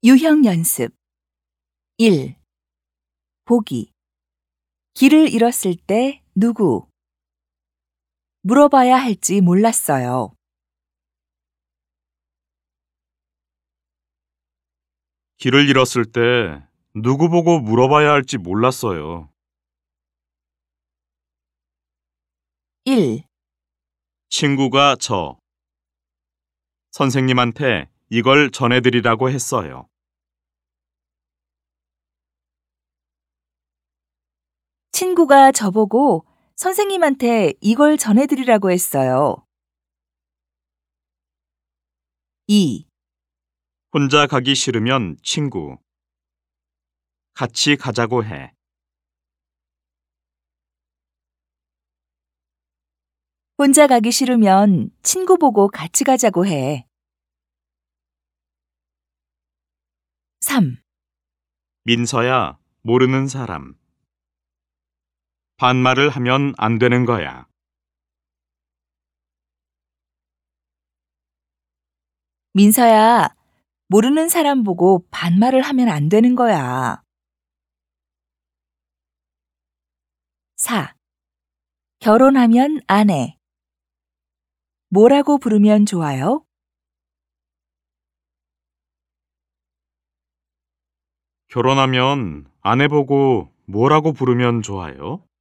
유형 연습 1. 보기. 길을 잃었을 때 누구? 물어봐야 할지 몰랐어요. 길을 잃었을 때 누구 보고 물어봐야 할지 몰랐어요. 1. 친구가 선생님한테 이걸 전해드리라고 했어요. 친구가 저보고 선생님한테 이걸 전해드리라고 했어요. 2. 혼자 가기 싫으면 친구. 같이 가자고 해. 혼자 가기 싫으면 친구 보고 같이 가자고 해. 3. 민서야, 모르는 사람. 반말을 하면 안 되는 거야. 민서야, 모르는 사람 보고 반말을 하면 안 되는 거야. 4. 결혼하면 아내. 뭐라고 부르면 좋아요? 결혼하면 아내 보고 뭐라고 부르면 좋아요?